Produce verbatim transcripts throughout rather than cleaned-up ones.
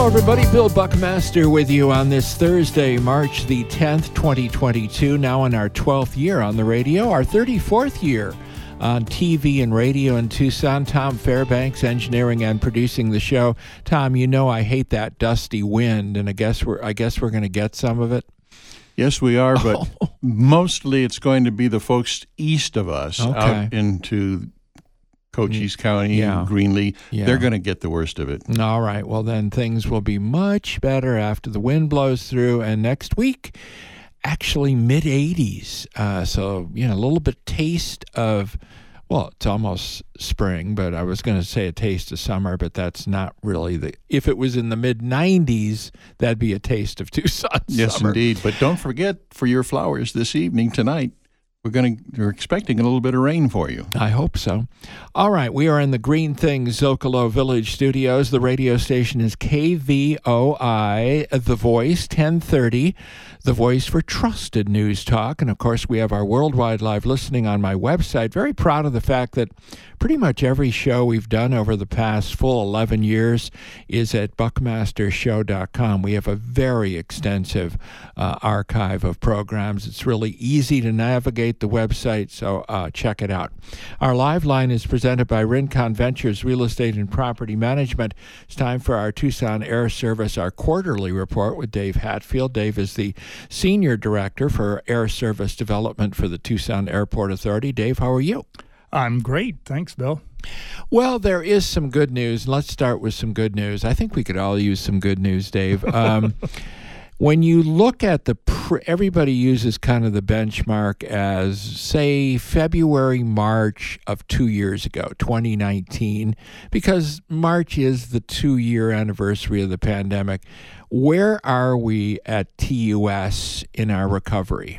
Hello, everybody. Bill Buckmaster with you on this Thursday, March the tenth, twenty twenty-two. Now in our twelfth year on the radio, our thirty-fourth year on T V and radio in Tucson. Tom Fairbanks, engineering and producing the show. Tom, you know I hate that dusty wind, and I guess we're I guess we're going to get some of it. Yes, we are, but oh. mostly it's going to be the folks east of us okay. out into Cochise County yeah. and Greenlee. Yeah. They're going to get the worst of it. All right. Well, then things will be much better after the wind blows through. And next week, actually mid eighties. Uh, so, you know, a little bit taste of, well, it's almost spring, but I was going to say a taste of summer, but that's not really the, if it was in the mid nineties, that'd be a taste of Tucson Yes, summer. indeed. But don't forget for your flowers this evening, tonight, We're going to. We're expecting a little bit of rain for you. I hope so. All right, we are in the Green Things Zocalo Village studios. The radio station is K V O I, The Voice, ten thirty, the voice for trusted news talk. And of course, we have our worldwide live listening on my website. Very proud of the fact that pretty much every show we've done over the past full eleven years is at buckmaster show dot com. We have a very extensive uh, archive of programs. It's really easy to navigate the website, so uh, check it out. Our live line is presented by Rincon Ventures Real Estate and Property Management. It's time for our Tucson Air Service, our quarterly report with Dave Hatfield. Dave is the Senior Director for Air Service Development for the Tucson Airport Authority. Dave, how are you? I'm great. Thanks, Bill. Well, there is some good news. Let's start with some good news. I think we could all use some good news, Dave. Um, when you look at the, pr- everybody uses kind of the benchmark as, say, February, March of two years ago, twenty nineteen, because March is the two-year anniversary of the pandemic. Where are we at T U S in our recovery?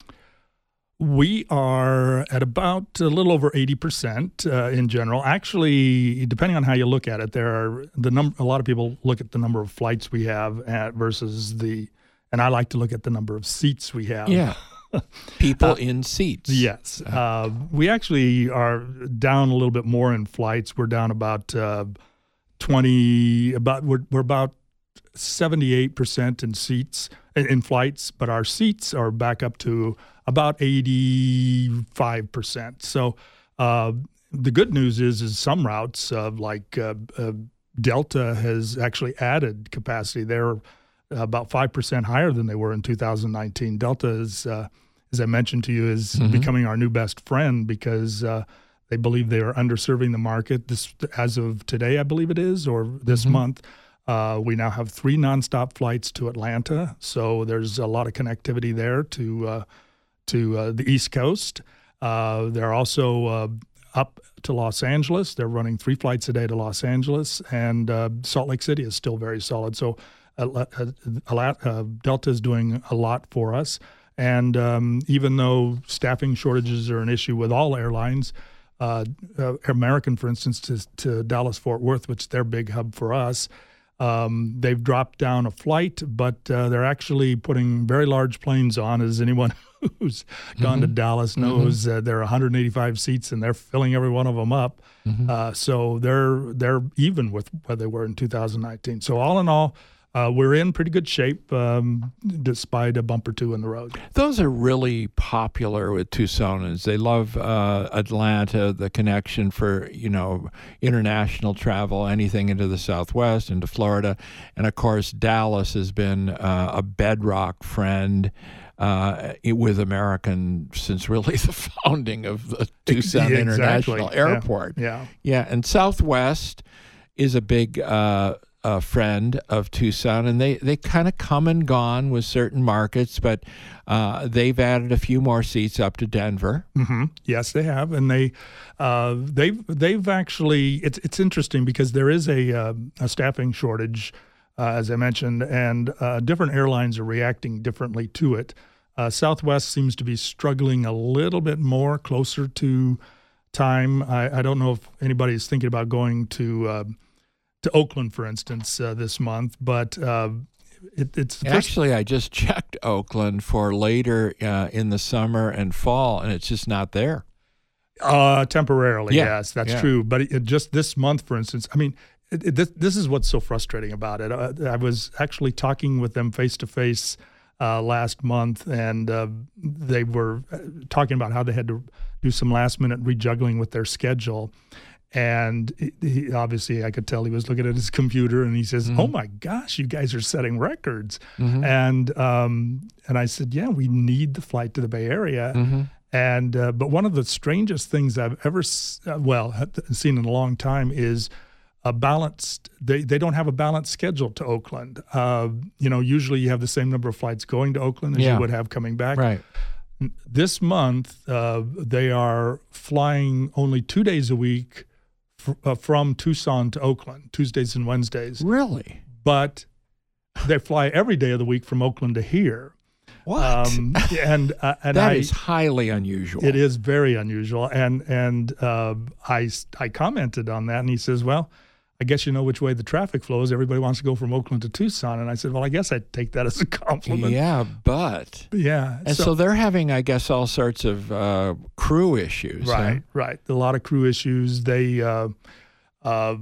We are at about a little over eighty percent uh, in general. Actually, depending on how you look at it, there are the number. A lot of people look at the number of flights we have at versus the, and I like to look at the number of seats we have. Yeah, people uh, in seats. Yes, uh, we actually are down a little bit more in flights. We're down about uh, twenty. About we're we're about seventy-eight percent in seats in, in flights, but our seats are back up to about eighty-five percent. So uh, the good news is, is some routes uh, like uh, uh, Delta has actually added capacity. They're about five percent higher than they were in two thousand nineteen. Delta is, uh, as I mentioned to you, is mm-hmm. becoming our new best friend because uh, they believe they are underserving the market. This, as of today, I believe it is, or this mm-hmm. month. Uh, we now have three nonstop flights to Atlanta, so there's a lot of connectivity there to uh, to uh, the East Coast. Uh, they're also uh, up to Los Angeles. They're running three flights a day to Los Angeles, and uh, Salt Lake City is still very solid. So uh, uh, uh, Delta is doing a lot for us. And um, even though staffing shortages are an issue with all airlines, uh, uh, American, for instance, to, to Dallas-Fort Worth, which is their big hub for us, Um, they've dropped down a flight, but uh, they're actually putting very large planes on. As anyone who's gone mm-hmm. to Dallas knows, mm-hmm. uh, there are one hundred eighty-five seats, and they're filling every one of them up. Mm-hmm. Uh, so they're they're even with where they were in two thousand nineteen. So all in all, uh, we're in pretty good shape, um, despite a bump or two in the road. Those are really popular with Tucsonans. They love uh, Atlanta, the connection for, you know, international travel, anything into the Southwest, into Florida. And, of course, Dallas has been uh, a bedrock friend uh, with American since really the founding of the Tucson yeah, International exactly. Airport. Yeah. yeah. Yeah, and Southwest is a big uh a friend of Tucson, and they, they kind of come and gone with certain markets, but uh, they've added a few more seats up to Denver. Mm-hmm. Yes, they have, and they uh, they've they've actually it's it's interesting because there is a uh, a staffing shortage, uh, as I mentioned, and uh, different airlines are reacting differently to it. Uh, Southwest seems to be struggling a little bit more closer to time. I, I don't know if anybody's thinking about going to. Uh, to Oakland, for instance, uh, this month, but uh, it, it's... The Actually, first... I just checked Oakland for later uh, in the summer and fall, and it's just not there. Uh, temporarily, yeah. yes, that's yeah. true. But it, it just this month, for instance, I mean, it, it, this, this is what's so frustrating about it. I, I was actually talking with them face to face last month, and uh, they were talking about how they had to do some last minute rejuggling with their schedule. And he, obviously, I could tell he was looking at his computer, and he says, mm-hmm. "Oh my gosh, you guys are setting records!" Mm-hmm. And um, and I said, "Yeah, we need the flight to the Bay Area." Mm-hmm. And uh, but one of the strangest things I've ever uh, well seen in a long time is a balanced. They they don't have a balanced schedule to Oakland. Uh, you know, usually you have the same number of flights going to Oakland as yeah. you would have coming back. Right. This month, uh, they are flying only two days a week. Uh, from Tucson to Oakland, Tuesdays and Wednesdays. Really? But they fly every day of the week from Oakland to here. What? Um, and uh, and that I, is highly unusual. It is very unusual. And and uh, I I commented on that, and he says, "Well, I guess you know which way the traffic flows. Everybody wants to go from Oakland to Tucson." And I said, "Well, I guess I'd take that as a compliment." Yeah, but yeah, and so, so they're having, I guess, all sorts of uh, crew issues. Right, huh? right. A lot of crew issues. They uh, uh,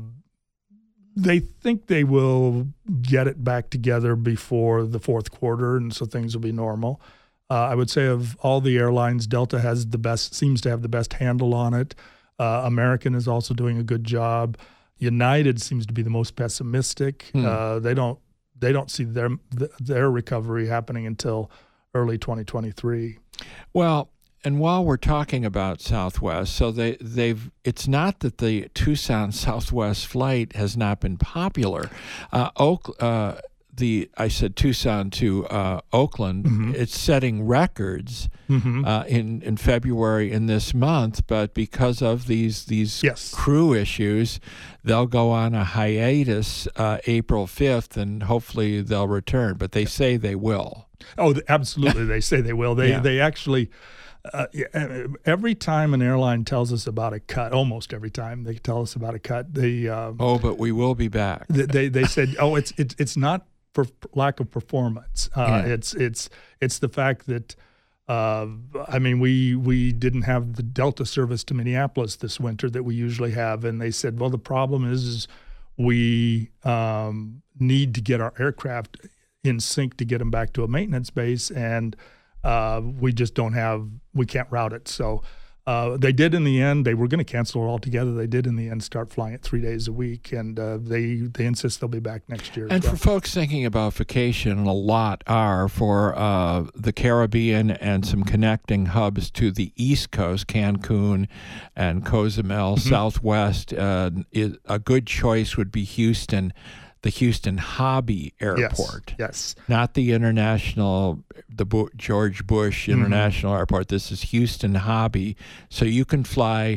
they think they will get it back together before the fourth quarter, and so things will be normal. Uh, I would say of all the airlines, Delta has the best, seems to have the best handle on it. Uh, American is also doing a good job. United seems to be the most pessimistic. Hmm. Uh, they don't they don't see their their recovery happening until early twenty twenty-three. Well, and while we're talking about Southwest, so they they've it's not that the Tucson Southwest flight has not been popular. Uh, Oak uh, the I said Tucson to uh, Oakland. Mm-hmm. It's setting records mm-hmm. uh, in in February in this month, but because of these these yes. crew issues, they'll go on a hiatus uh, April fifth, and hopefully they'll return. But they say they will. Oh, absolutely! They say they will. They yeah. they actually. Uh, every time an airline tells us about a cut, almost every time they tell us about a cut, they uh, oh, but we will be back. They they, they said, oh, it's it's it's not for lack of performance. Uh, yeah. It's it's it's the fact that uh, I mean we we didn't have the Delta service to Minneapolis this winter that we usually have, and they said, well, the problem is is we um, need to get our aircraft in sync to get them back to a maintenance base, and uh, we just don't have we can't route it. So uh, they did in the end. They were going to cancel it altogether. They did in the end start flying it three days a week, and uh, they they insist they'll be back next year. And well. for folks thinking about vacation, and a lot are for uh, the Caribbean and some connecting hubs to the East Coast, Cancun and Cozumel, mm-hmm. Southwest, uh, is, a good choice would be Houston. The Houston Hobby Airport. Yes, yes. Not the international, the Bu- George Bush International mm-hmm. Airport. This is Houston Hobby. So you can fly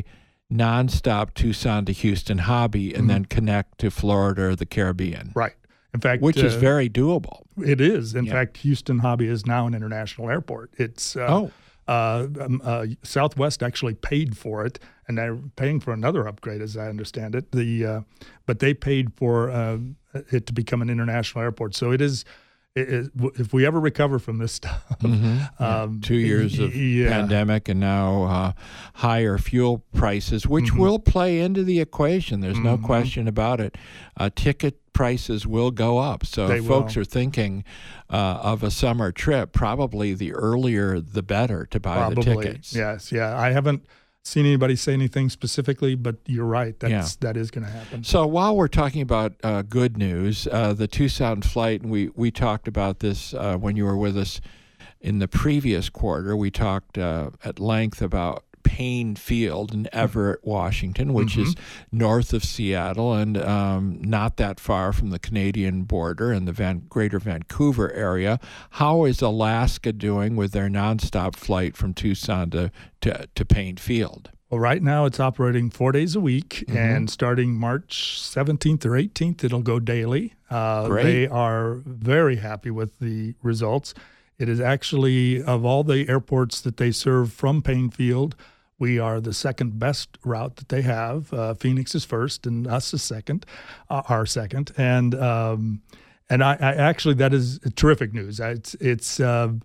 nonstop Tucson to Houston Hobby and mm-hmm. then connect to Florida or the Caribbean. Right. In fact, which uh, is very doable. It is. In yeah. fact, Houston Hobby is now an international airport. It's uh, oh. Uh, um, uh, Southwest actually paid for it, and they're paying for another upgrade, as I understand it. The uh, but they paid for uh, it to become an international airport. So it is. It, it, if we ever recover from this stuff, mm-hmm. um, two years of yeah. pandemic and now uh, higher fuel prices, which mm-hmm. will play into the equation. There's mm-hmm. no question about it. Uh, ticket prices will go up. So they if folks will. are thinking uh, of a summer trip, probably the earlier the better to buy probably. the tickets. Yes, yeah. I haven't seen anybody say anything specifically, but you're right. That's yeah. that is going to happen. So while we're talking about uh, good news, uh, the Tucson flight, and we we talked about this uh, when you were with us in the previous quarter. We talked uh, at length about Payne Field in Everett, Washington, which mm-hmm. is north of Seattle and um, not that far from the Canadian border and the Van- greater Vancouver area. How is Alaska doing with their nonstop flight from Tucson to, to, to Payne Field? Well, right now it's operating four days a week, mm-hmm. and starting March seventeenth or eighteenth, it'll go daily. Uh, Great. They are very happy with the results. It is actually, of all the airports that they serve from Payne Field, we are the second best route that they have. Uh, Phoenix is first, and us is second, uh, our second. And um, and I, I actually that is terrific news. It's it's uh,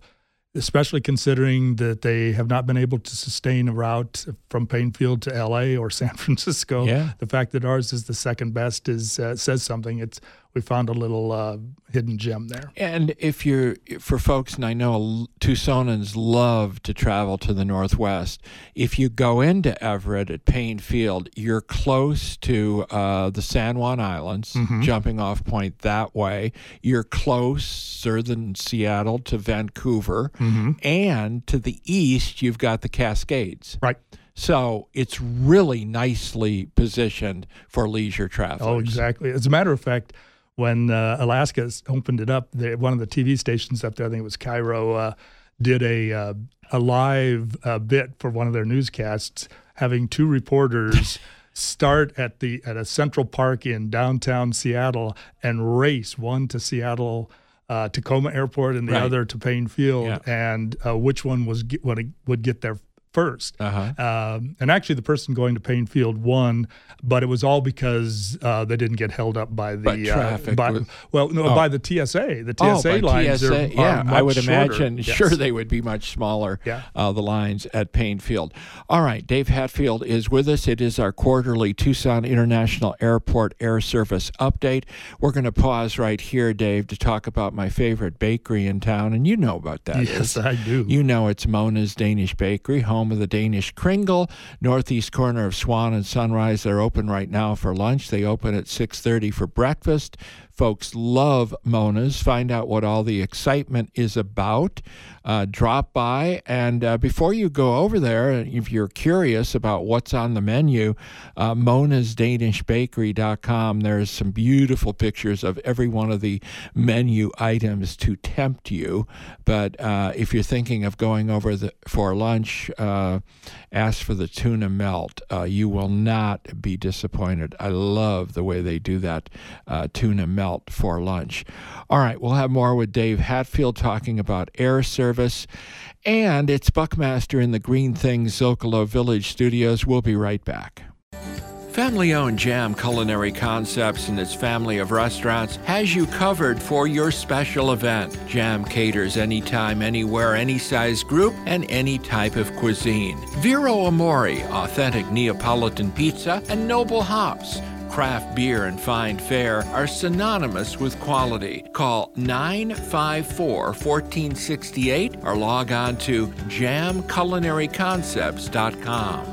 especially considering that they have not been able to sustain a route from Painfield to L A or San Francisco. Yeah. The fact that ours is the second best is uh, says something. It's we found a little uh, hidden gem there. And if you're, for folks, and I know Tucsonans love to travel to the Northwest, if you go into Everett at Painfield, you're close to uh, the San Juan Islands, Mm-hmm. jumping off point that way. You're closer than Seattle to Vancouver. Mm-hmm. And to the east, you've got the Cascades. Right. So it's really nicely positioned for leisure travelers. Oh, exactly. As a matter of fact, when uh, Alaska opened it up, they, one of the T V stations up there, I think it was Cairo, uh, did a uh, a live uh, bit for one of their newscasts, having two reporters start at the at a Central Park in downtown Seattle and race, one to Seattle uh, Tacoma Airport and the Right. other to Painfield, Yeah. and uh, which one was get, would, would get there first. Uh-huh. Um, and actually, the person going to Painfield won, but it was all because uh, they didn't get held up by the By traffic Uh, by, with- well, no, oh. by the T S A. The T Oh, S A by lines T S A, are, yeah, are much I would shorter. imagine. Yes. Sure, they would be much smaller. Yeah. Uh, the lines at Painfield. All right, Dave Hatfield is with us. It is our quarterly Tucson International Airport Air Service update. We're going to pause right here, Dave, to talk about my favorite bakery in town, and you know about that. Yes, I do. You know it's Mona's Danish Bakery, home of the Danish Kringle, northeast corner of Swan and Sunrise. They're open right now for lunch. They open at six thirty for breakfast. Folks love Mona's. Find out what all the excitement is about. Uh, drop by, and uh, before you go over there, if you're curious about what's on the menu, uh, monas danish bakery dot com. There's some beautiful pictures of every one of the menu items to tempt you. But uh, if you're thinking of going over the, for lunch, uh, ask for the tuna melt. Uh, you will not be disappointed. I love the way they do that uh, tuna melt for lunch. All right, we'll have more with Dave Hatfield talking about air service. And it's Buckmaster in the Green Things Zocalo Village studios. We'll be right back. Family-owned Jam Culinary Concepts and its family of restaurants has you covered for your special event. Jam caters anytime, anywhere, any size group, and any type of cuisine. Vero Amore, authentic Neapolitan pizza, and Noble Hops. Craft beer and fine fare are synonymous with quality. Call nine five four, one four six eight or log on to jam culinary concepts dot com.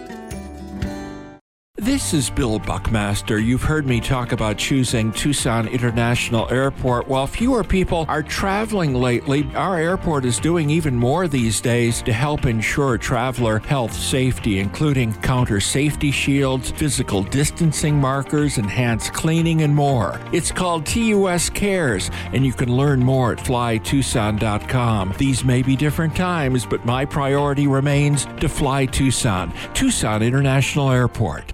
This is Bill Buckmaster. You've heard me talk about choosing Tucson International Airport. While fewer people are traveling lately, our airport is doing even more these days to help ensure traveler health safety, including counter safety shields, physical distancing markers, enhanced cleaning, and more. It's called T U S Cares, and you can learn more at fly tucson dot com. These may be different times, but my priority remains to fly Tucson. Tucson International Airport.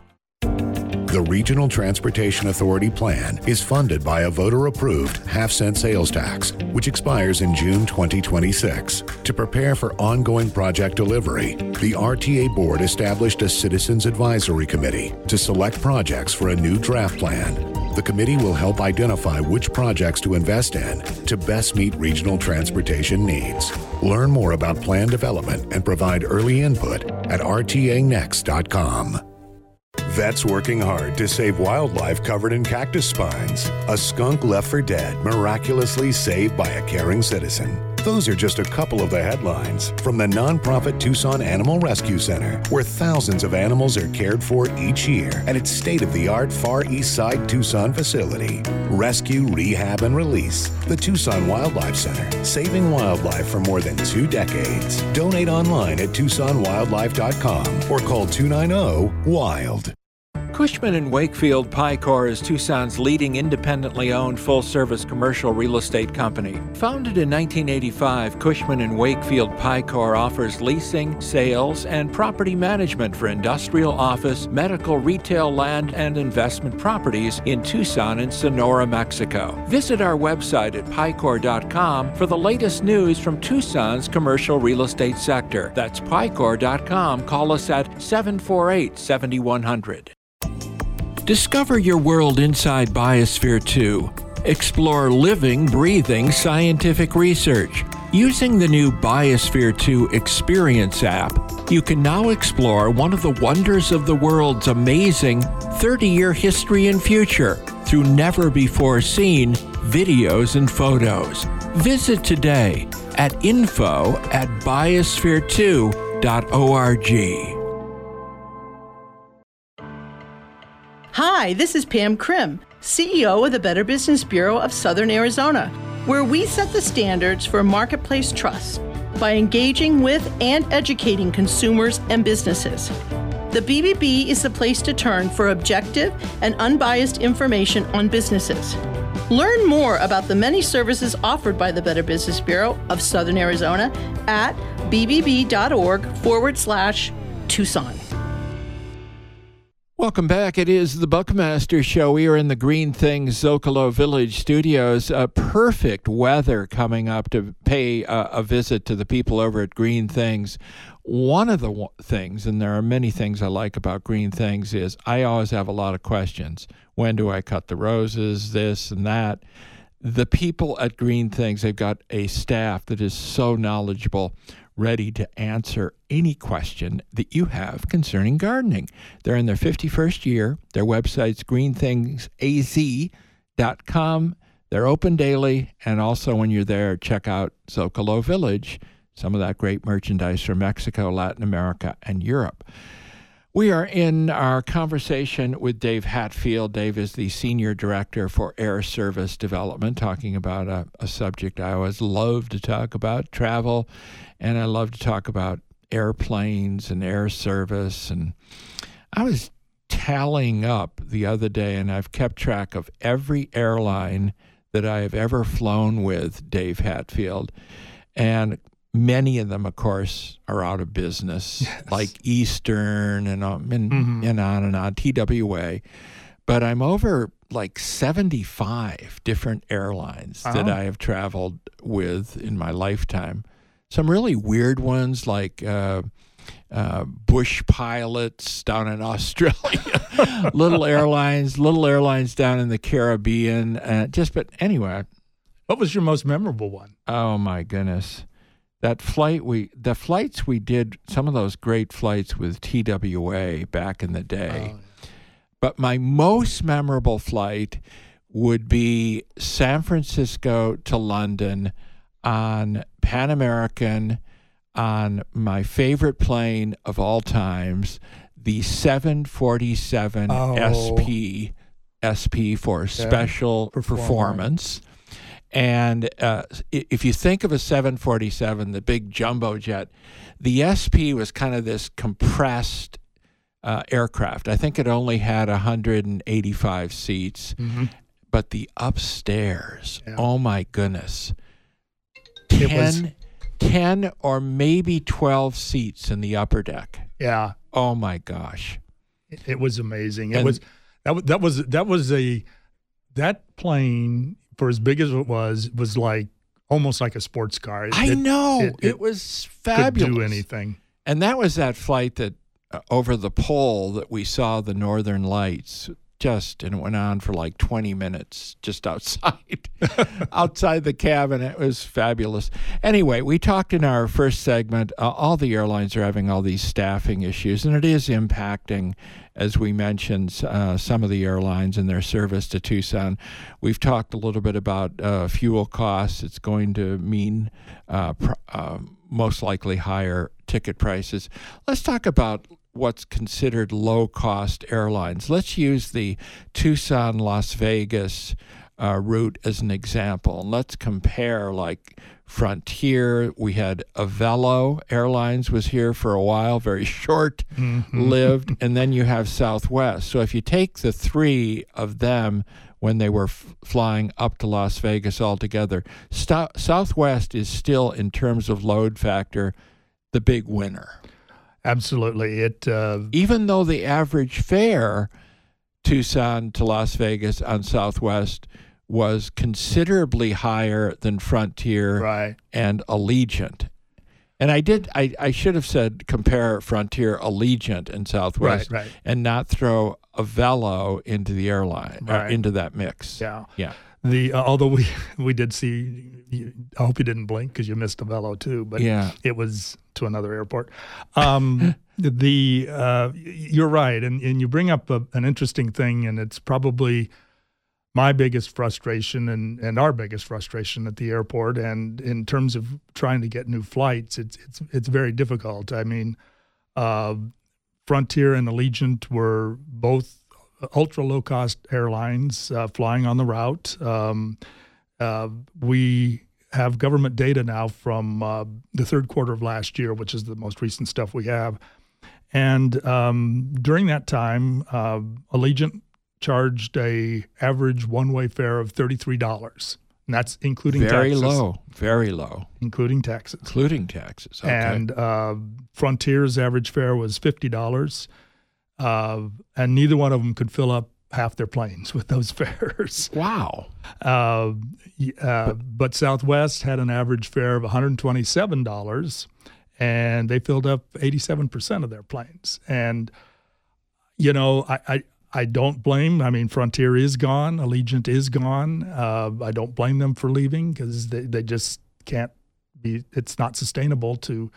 The Regional Transportation Authority plan is funded by a voter-approved half-cent sales tax, which expires in June twenty twenty-six. To prepare for ongoing project delivery, the R T A Board established a Citizens Advisory Committee to select projects for a new draft plan. The committee will help identify which projects to invest in to best meet regional transportation needs. Learn more about plan development and provide early input at r t a next dot com. Vets working hard to save wildlife covered in cactus spines. A skunk left for dead, miraculously saved by a caring citizen. Those are just a couple of the headlines from the nonprofit Tucson Animal Rescue Center, where thousands of animals are cared for each year at its state-of-the-art Far East Side Tucson facility. Rescue, rehab, and release. The Tucson Wildlife Center, saving wildlife for more than two decades. Donate online at tucson wildlife dot com or call two nine zero WILD. Cushman and Wakefield Picor is Tucson's leading independently owned full-service commercial real estate company. Founded in nineteen eighty-five, Cushman and Wakefield Picor offers leasing, sales, and property management for industrial, office, medical, retail, land, and investment properties in Tucson and Sonora, Mexico. Visit our website at picor dot com for the latest news from Tucson's commercial real estate sector. That's picor dot com. Call us at seven four eight, seven one zero zero. Discover your world inside Biosphere two. Explore living, breathing scientific research. Using the new Biosphere two Experience app, you can now explore one of the wonders of the world's amazing thirty-year history and future through never-before-seen videos and photos. Visit today at info at biosphere two dot org. Hi, this is Pam Krim, C E O of the Better Business Bureau of Southern Arizona, where we set the standards for marketplace trust by engaging with and educating consumers and businesses. The B B B is the place to turn for objective and unbiased information on businesses. Learn more about the many services offered by the Better Business Bureau of Southern Arizona at bbb.org forward slash Tucson. Welcome back. It is the Buckmaster Show. We are in the Green Things Zocalo Village studios. Uh, perfect weather coming up to pay uh, a visit to the people over at Green Things. One of the w- things, and there are many things I like about Green Things, is I always have a lot of questions. When do I cut the roses, this and that? The people at Green Things, they've got a staff that is so knowledgeable, ready to answer any question that you have concerning gardening. They're in their fifty-first year. Their website's green things a z dot com. They're open daily, and also when you're there, check out Zocalo Village, some of that great merchandise from Mexico, Latin America, and Europe. We are in our conversation with Dave Hatfield. Dave is the Senior Director for Air Service Development, talking about a, a subject I always love to talk about, travel, and I love to talk about airplanes and air service. And I was tallying up the other day, and I've kept track of every airline that I have ever flown with, Dave Hatfield. And many of them, of course, are out of business, yes. like Eastern and, um, and, mm-hmm. and on and on, T W A. But I'm over like seventy-five different airlines oh. that I have traveled with in my lifetime. Some really weird ones like uh, uh, Bush Pilots down in Australia, little airlines, little airlines down in the Caribbean. Uh, just, but anyway. What was your most memorable one? Oh, my goodness. That flight we, the flights we did, some of those great flights with T W A back in the day. Oh, yeah. But my most memorable flight would be San Francisco to London on Pan American on my favorite plane of all times, the seven forty-seven oh. S P, S P for Special yeah. Performance. And uh, if you think of a seven forty-seven, the big jumbo jet, the S P was kind of this compressed uh, aircraft. I think it only had one hundred eighty-five seats, mm-hmm. but the upstairs, yeah. oh my goodness, ten, was, ten or maybe twelve seats in the upper deck. Yeah. Oh my gosh. It, it was amazing. And it was that, was that was that was a that plane. For as big as it was, was like almost like a sports car. It, I know. It, it, it was fabulous. Could do anything. And that was that flight that uh, over the pole that we saw the Northern Lights. Just, and it went on for like twenty minutes just outside, outside the cabin. It was fabulous. Anyway, we talked in our first segment, uh, all the airlines are having all these staffing issues, and it is impacting, as we mentioned, uh, some of the airlines and their service to Tucson. We've talked a little bit about uh, fuel costs. It's going to mean uh, pr- uh, most likely higher ticket prices. Let's talk about what's considered low-cost airlines. Let's use the Tucson-Las Vegas uh, route as an example. And let's compare, like, Frontier. We had Avelo Airlines was here for a while, very short-lived, mm-hmm. and then you have Southwest. So if you take the three of them when they were f- flying up to Las Vegas altogether, St- Southwest is still, in terms of load factor, the big winner. Absolutely. It uh, even though the average fare Tucson to Las Vegas on Southwest was considerably higher than Frontier right. and Allegiant. And I did I, I should have said compare Frontier, Allegiant, and Southwest right, right. and not throw Avelo into the airline, right. uh, into that mix. Yeah. Yeah. The uh, although we we did see, I hope you didn't blink because you missed Avello too, but Yeah. it was to another airport. Um, the uh, you're right, and and you bring up a, an interesting thing, and it's probably my biggest frustration and, and our biggest frustration at the airport. And in terms of trying to get new flights, it's it's it's very difficult. I mean, uh, Frontier and Allegiant were both ultra low cost airlines uh, flying on the route. Um, uh, we have government data now from uh, the third quarter of last year, which is the most recent stuff we have. And um, during that time, uh, Allegiant charged a average one-way fare of thirty-three dollars. And that's including Very taxes. low, very low, Including taxes. including taxes. Okay. And uh, Frontier's average fare was fifty dollars. Uh, and neither one of them could fill up half their planes with those fares. wow. Uh, y- uh, but Southwest had an average fare of one hundred twenty-seven dollars, and they filled up eighty-seven percent of their planes. And, you know, I, I, I don't blame. I mean, Frontier is gone. Allegiant is gone. Uh, I don't blame them for leaving because they, they just can't be, it's not sustainable to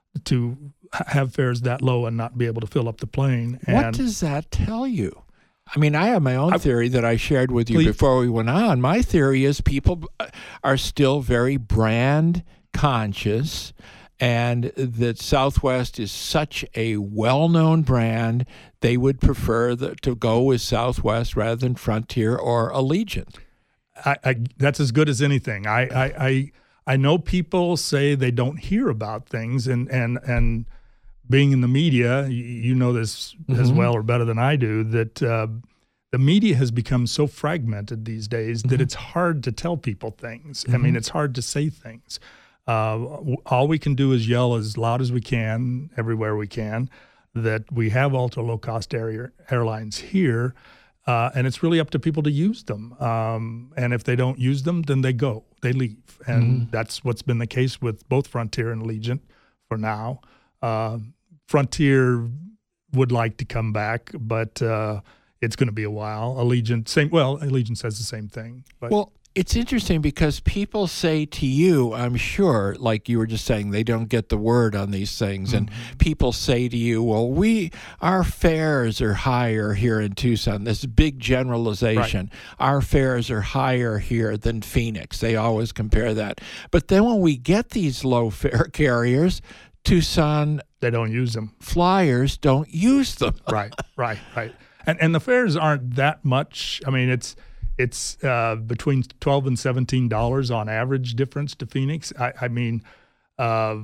to have fares that low and not be able to fill up the plane. And What does that tell you? I mean, I have my own I- theory that I shared with you Please. before we went on. My theory is people are still very brand conscious, and that Southwest is such a well-known brand, they would prefer the, to go with Southwest rather than Frontier or Allegiant. I, I, that's as good as anything. I, I, I, I know people say they don't hear about things, and, and, and being in the media, you, you know this as Mhm. well or better than I do, that uh, the media has become so fragmented these days that it's hard to tell people things. I mean, it's hard to say things. Uh, w- all we can do is yell as loud as we can, everywhere we can, that we have ultra low-cost air, airlines here, uh, and it's really up to people to use them. Um, and if they don't use them, then they go, they leave. And that's what's been the case with both Frontier and Allegiant for now. Uh, Frontier would like to come back, but uh, it's going to be a while. Allegiant, same. Well, Allegiant says the same thing. But Well, it's interesting because people say to you, I'm sure, like you were just saying, they don't get the word on these things. And people say to you, well, we, our fares are higher here in Tucson. This big generalization. Our fares are higher here than Phoenix. They always compare that. But then when we get these low fare carriers, Tucson they don't use them. flyers don't use them. Right, right, right. And and the fares aren't that much. I mean, it's it's uh, between twelve and seventeen dollars on average difference to Phoenix. I, I mean, uh,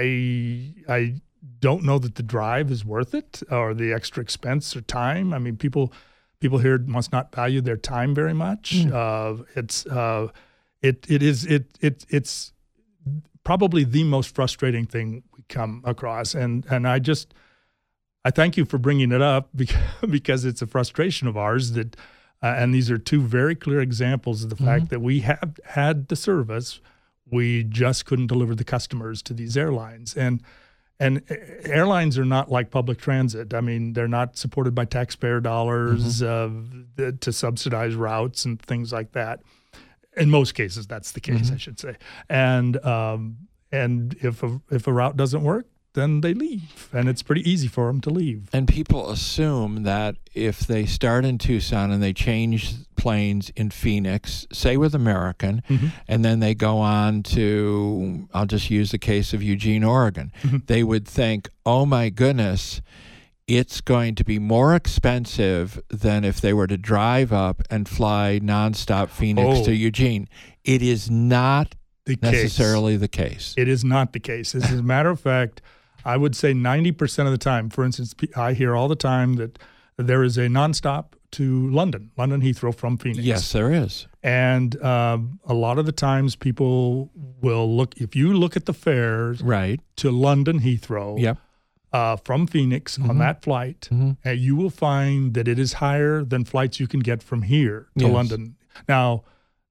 I I don't know that the drive is worth it or the extra expense or time. I mean, people people here must not value their time very much. Uh, it's uh, it it is it it it's probably the most frustrating thing we come across, and and I just. I thank you for bringing it up because, because it's a frustration of ours that, uh, and these are two very clear examples of the fact that we have had the service, we just couldn't deliver the customers to these airlines. And and airlines are not like public transit. I mean, they're not supported by taxpayer dollars uh, to subsidize routes and things like that. In most cases, that's the case, I should say. And um, and if a, if a route doesn't work, then they leave, and it's pretty easy for them to leave. And people assume that if they start in Tucson and they change planes in Phoenix, say with American, Mm-hmm. and then they go on to, I'll just use the case of Eugene, Oregon, Mm-hmm. they would think, oh my goodness, it's going to be more expensive than if they were to drive up and fly nonstop Phoenix Oh. to Eugene. It is not The case. necessarily the case. It is not the case. As a matter of fact, I would say ninety percent of the time, for instance, pe- I hear all the time that there is a nonstop to London, London Heathrow from Phoenix. Yes, there is. And um, a lot of the times people will look, if you look at the fares Right. to London Heathrow Yep. uh, from Phoenix on that flight, uh, you will find that it is higher than flights you can get from here to Yes. London. Now,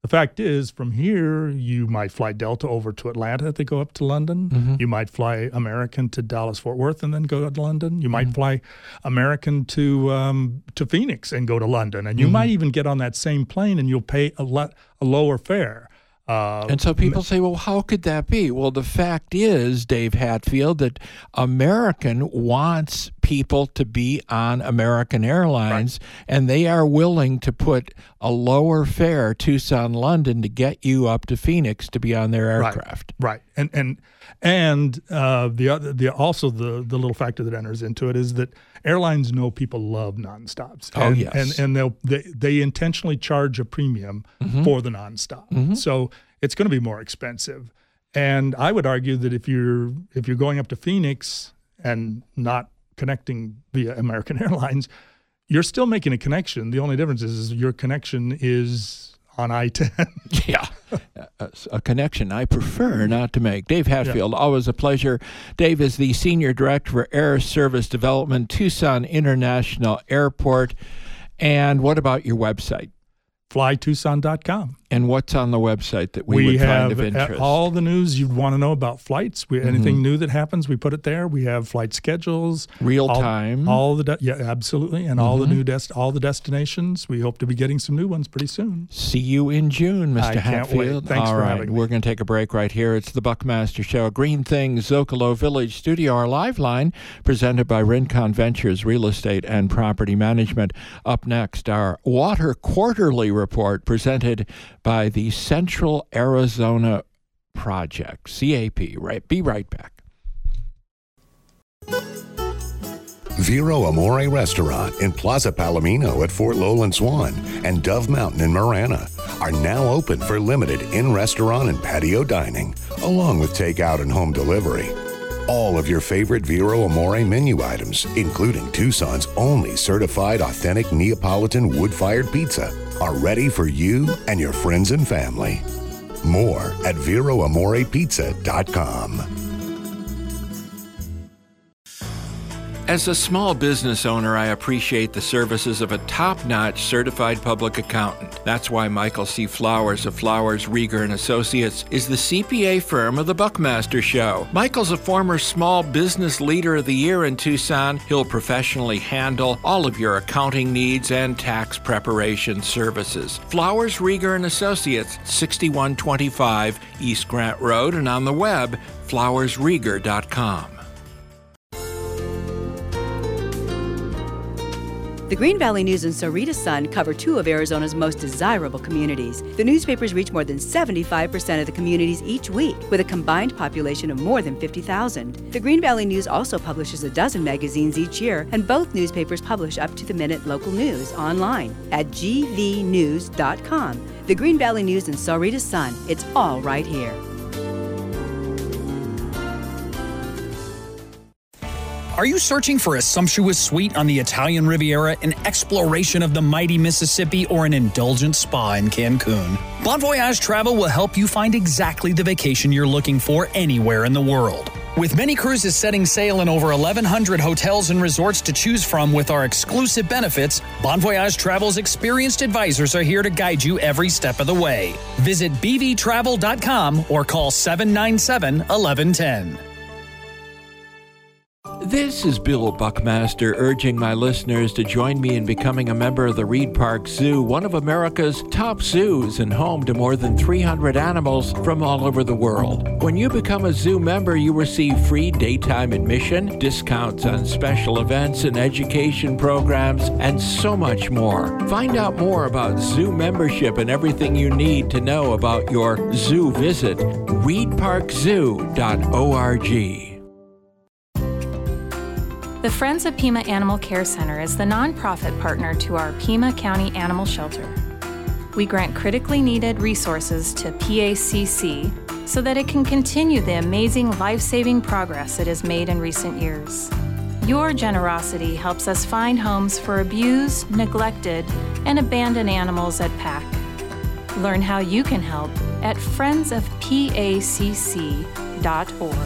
The fact is, from here, you might fly Delta over to Atlanta if they go up to London. Mm-hmm. You might fly American to Dallas-Fort Worth and then go to London. You might mm-hmm. fly American to um, to Phoenix and go to London. And you mm-hmm. might even get on that same plane and you'll pay a, lot, a lower fare. Uh, and so people say, well, how could that be? Well, the fact is, Dave Hatfield, that American wants people to be on American Airlines, right. and they are willing to put a lower fare, Tucson, London, to get you up to Phoenix to be on their aircraft. Right, right. And and and uh, the other, the also the the little factor that enters into it is that airlines know people love nonstops. Oh, and, yes. And and they'll, they they intentionally charge a premium mm-hmm. for the nonstop. Mm-hmm. So it's going to be more expensive. And I would argue that if you're if you're going up to Phoenix and not connecting via American Airlines, you're still making a connection. The only difference is, is your connection is on I ten. Yeah, a, a connection I prefer not to make. Dave Hatfield, yeah. always a pleasure. Dave is the Senior Director for Air Service Development, Tucson International Airport. And what about your website? fly tucson dot com. And what's on the website that we, we would find of have interest? All the news you'd want to know about flights. We, mm-hmm. Anything new that happens, we put it there. We have flight schedules, real all, time, all the de- yeah, absolutely, and mm-hmm. all the new dest- all the destinations. We hope to be getting some new ones pretty soon. See you in June, Mister I can't Hatfield. wait. Thanks all for right, having me. We're going to take a break right here. It's the Buckmaster Show, Green Things, Zocalo Village Studio, our live line, presented by Rincon Ventures Real Estate and Property Management. Up next, our Water Quarterly Report, presented by the Central Arizona Project, C A P. Right, be right back. Vero Amore Restaurant in Plaza Palomino at Fort Lowland Swan and Dove Mountain in Marana are now open for limited in-restaurant and patio dining, along with takeout and home delivery. All of your favorite Vero Amore menu items, including Tucson's only certified authentic Neapolitan wood-fired pizza, are ready for you and your friends and family. More at vero amore pizza dot com. As a small business owner, I appreciate the services of a top-notch certified public accountant. That's why Michael C. Flowers of Flowers, Rieger and Associates is the C P A firm of the Buckmaster Show. Michael's a former Small Business Leader of the Year in Tucson. He'll professionally handle all of your accounting needs and tax preparation services. Flowers, Rieger and Associates, sixty-one twenty-five East Grant Road, and on the web, flowers rieger dot com. The Green Valley News and Sahuarita Sun cover two of Arizona's most desirable communities. The newspapers reach more than seventy-five percent of the communities each week, with a combined population of more than fifty thousand. The Green Valley News also publishes a dozen magazines each year, and both newspapers publish up-to-the-minute local news online at g v news dot com. The Green Valley News and Sahuarita Sun, it's all right here. Are you searching for a sumptuous suite on the Italian Riviera, an exploration of the mighty Mississippi, or an indulgent spa in Cancun? Bon Voyage Travel will help you find exactly the vacation you're looking for anywhere in the world. With many cruises setting sail in over eleven hundred hotels and resorts to choose from with our exclusive benefits, Bon Voyage Travel's experienced advisors are here to guide you every step of the way. Visit b v travel dot com or call seven nine seven, one one one zero. This is Bill Buckmaster urging my listeners to join me in becoming a member of the Reed Park Zoo, one of America's top zoos and home to more than three hundred animals from all over the world. When you become a zoo member, you receive free daytime admission, discounts on special events and education programs, and so much more. Find out more about zoo membership and everything you need to know about your zoo visit. reed park zoo dot org. The Friends of Pima Animal Care Center is the nonprofit partner to our Pima County Animal Shelter. We grant critically needed resources to P A C C so that it can continue the amazing life-saving progress it has made in recent years. Your generosity helps us find homes for abused, neglected, and abandoned animals at P A C. Learn how you can help at friends of p a c c dot org.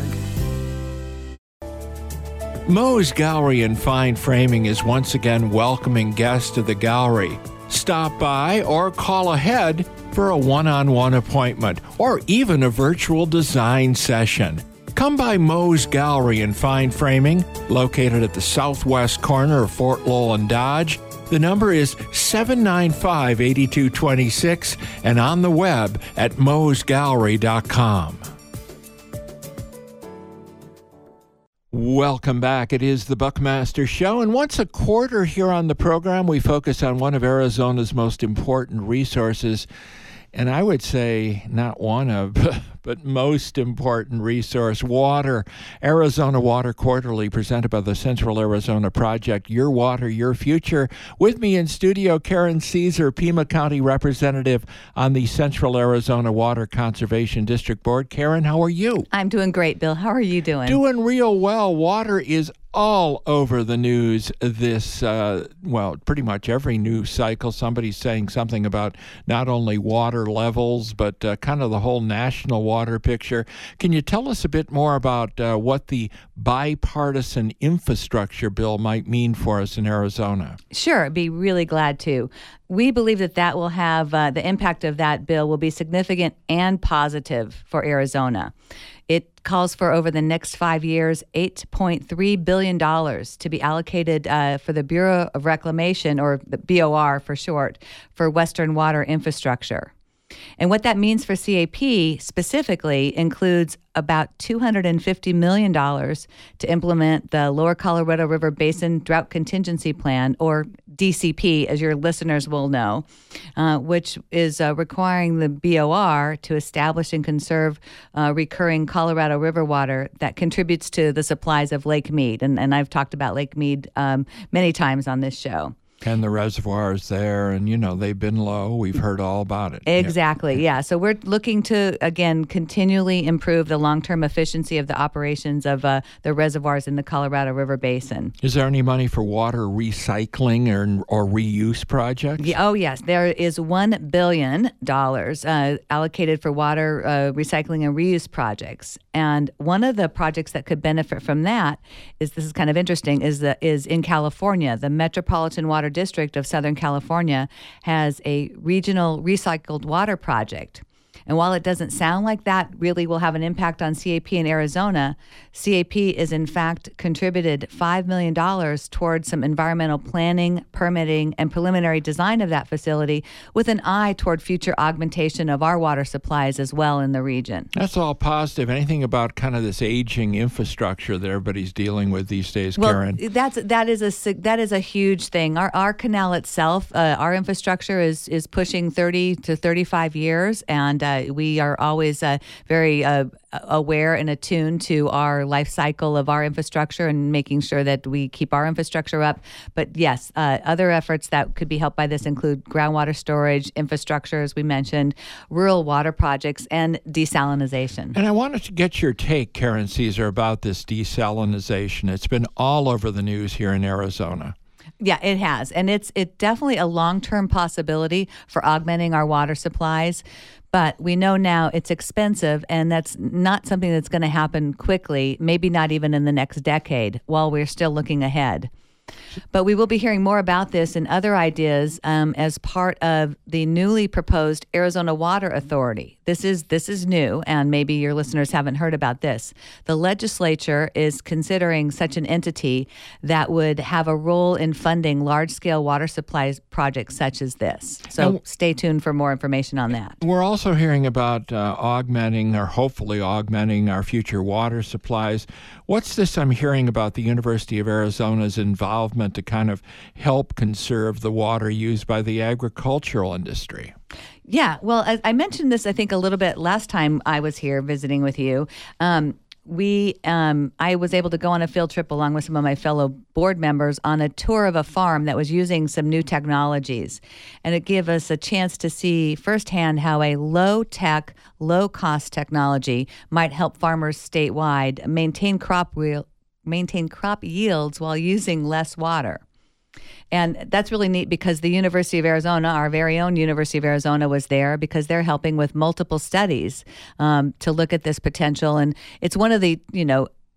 Moe's Gallery and Fine Framing is once again welcoming guests to the gallery. Stop by or call ahead for a one-on-one appointment or even a virtual design session. Come by Moe's Gallery and Fine Framing, located at the southwest corner of Fort Lowell and Dodge. The number is seven nine five, eight two two six and on the web at moes gallery dot com. Welcome back. It is the Buckmaster Show, and once a quarter here on the program, we focus on one of Arizona's most important resources, and I would say not one of, but most important resource, water. Arizona Water Quarterly, presented by the Central Arizona Project, Your Water, Your Future. With me in studio, Karen Caesar, Pima County representative on the Central Arizona Water Conservation District Board. Karen, how are you? I'm doing great, Bill. How are you doing? Doing real well. Water is all over the news this, uh, well, pretty much every news cycle. Somebody's saying something about not only water levels, but uh, kind of the whole national water picture. Can you tell us a bit more about uh, what the bipartisan infrastructure bill might mean for us in Arizona? Sure, I'd be really glad to. We believe that that will have, uh, the impact of that bill will be significant and positive for Arizona. It calls for, over the next five years, eight point three billion dollars to be allocated uh, for the Bureau of Reclamation, or the B O R for short, for Western water infrastructure. And what that means for C A P specifically includes about two hundred fifty million dollars to implement the Lower Colorado River Basin Drought Contingency Plan, or D C P, as your listeners will know, uh, which is uh, requiring the B O R to establish and conserve uh, recurring Colorado River water that contributes to the supplies of Lake Mead. And, and I've talked about Lake Mead um, many times on this show. And the reservoirs there, and, you know, they've been low. We've heard all about it. Exactly, yeah. yeah. So we're looking to, again, continually improve the long-term efficiency of the operations of uh, the reservoirs in the Colorado River Basin. Is there any money for water recycling or, or reuse projects? Yeah, oh, yes. There is one billion dollars uh, allocated for water uh, recycling and reuse projects. And one of the projects that could benefit from that is, this is kind of interesting, is, the, is in California, the Metropolitan Water District of Southern California has a regional recycled water project. And while it doesn't sound like that really will have an impact on C A P in Arizona, C A P is in fact contributed five million dollars towards some environmental planning, permitting, and preliminary design of that facility, with an eye toward future augmentation of our water supplies as well in the region. That's all positive. Anything about kind of this aging infrastructure that everybody's dealing with these days, well, Karen? That's that is a that is a huge thing. Our our canal itself, uh, our infrastructure is is pushing thirty to thirty-five years, and uh, we are always uh, very uh, aware and attuned to our life cycle of our infrastructure and making sure that we keep our infrastructure up. But yes, uh, other efforts that could be helped by this include groundwater storage, infrastructure, as we mentioned, rural water projects, and desalinization. And I wanted to get your take, Karen Caesar, about this desalinization. It's been all over the news here in Arizona. Yeah, it has. And it's it definitely a long-term possibility for augmenting our water supplies. But we know now it's expensive, and that's not something that's going to happen quickly, maybe not even in the next decade, while we're still looking ahead. But we will be hearing more about this and other ideas um, as part of the newly proposed Arizona Water Authority. This is this is new, and maybe your listeners haven't heard about this. The legislature is considering such an entity that would have a role in funding large-scale water supplies projects such as this. So and stay tuned for more information on that. We're also hearing about uh, augmenting, or hopefully augmenting, our future water supplies. What's this I'm hearing about the University of Arizona's involvement to kind of help conserve the water used by the agricultural industry? Yeah, well, I, I mentioned this, I think, a little bit last time I was here visiting with you. Um, we, um, I was able to go on a field trip along with some of my fellow board members on a tour of a farm that was using some new technologies. And it gave us a chance to see firsthand how a low-tech, low-cost technology might help farmers statewide maintain crop re- maintain crop yields while using less water. And that's really neat because the University of Arizona, our very own University of Arizona, was there because they're helping with multiple studies um, to look at this potential. And it's one of the, you know,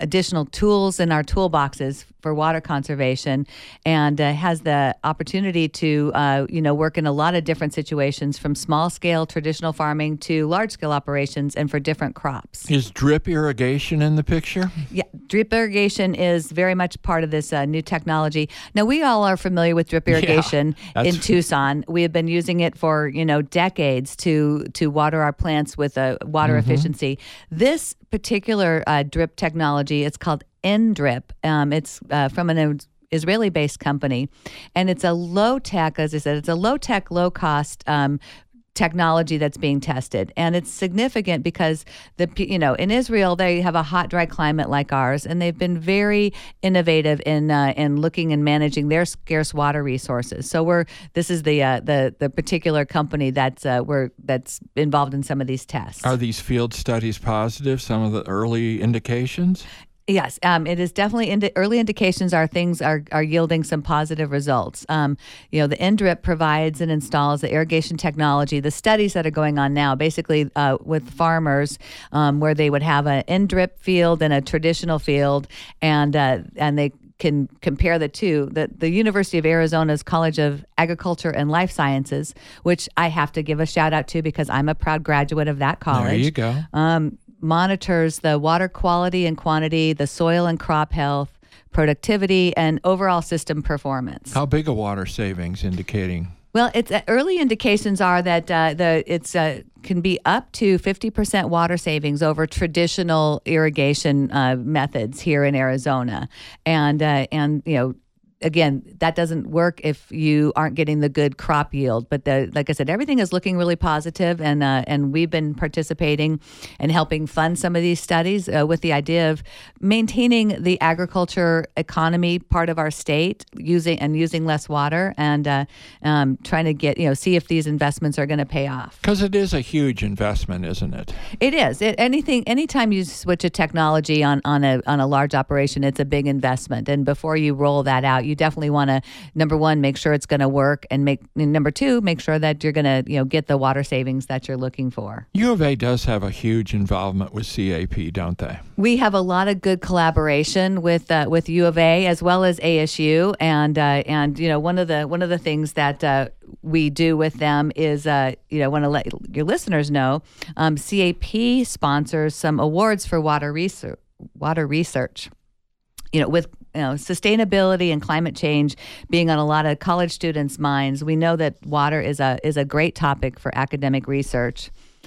additional tools in our toolboxes for water conservation, and uh, has the opportunity to, uh, you know, work in a lot of different situations, from small-scale traditional farming to large-scale operations, and for different crops. Is drip irrigation in the picture? Yeah, drip irrigation is very much part of this uh, new technology. Now, we all are familiar with drip irrigation yeah, in Tucson. We have been using it for, you know, decades to to water our plants with a water mm-hmm. efficiency. This particular uh, drip technology, it's called N-Drip. Um, it's uh, from an Israeli-based company, and it's a low-tech, as I said, it's a low-tech, low-cost um, technology that's being tested. And it's significant because, the you know, in Israel, they have a hot, dry climate like ours, and they've been very innovative in uh, in looking and managing their scarce water resources. So we're this is the uh, the the particular company that's uh, we're that's involved in some of these tests. Are these field studies positive? Some of the early indications? Yes, um, it is definitely indi- early indications are things are, are yielding some positive results. Um, you know, the N-Drip provides and installs the irrigation technology. The studies that are going on now, basically uh, with farmers, um, where they would have an N-Drip field and a traditional field, and uh, and they can compare the two. The, the University of Arizona's College of Agriculture and Life Sciences, which I have to give a shout out to because I'm a proud graduate of that college. There you go. Um, monitors the water quality and quantity, the soil and crop health, productivity, and overall system performance. How big a water savings indicating? Well, it's uh, early indications are that uh, the it's uh, can be up to fifty percent water savings over traditional irrigation uh, methods here in Arizona, and uh, and you know. Again, that doesn't work if you aren't getting the good crop yield. But the, like I said, everything is looking really positive, and uh, and we've been participating and helping fund some of these studies uh, with the idea of maintaining the agriculture economy part of our state, using and using less water, and uh, um, trying to get you know see if these investments are going to pay off. Because it is a huge investment, isn't it? It is. It, anything, anytime you switch a technology on on a on a large operation, it's a big investment. And before you roll that out, you You definitely want to, number one, make sure it's going to work, and make and number two, make sure that you're going to, you know, get the water savings that you're looking for. U of A does have a huge involvement with C A P, don't they? We have a lot of good collaboration with uh, with U of A as well as A S U, and uh, and you know one of the one of the things that uh, we do with them is uh, you know want to let your listeners know, um, C A P sponsors some awards for water research. Water research. You know, with you know, sustainability and climate change being on a lot of college students' minds, we know that water is a is a great topic for academic research.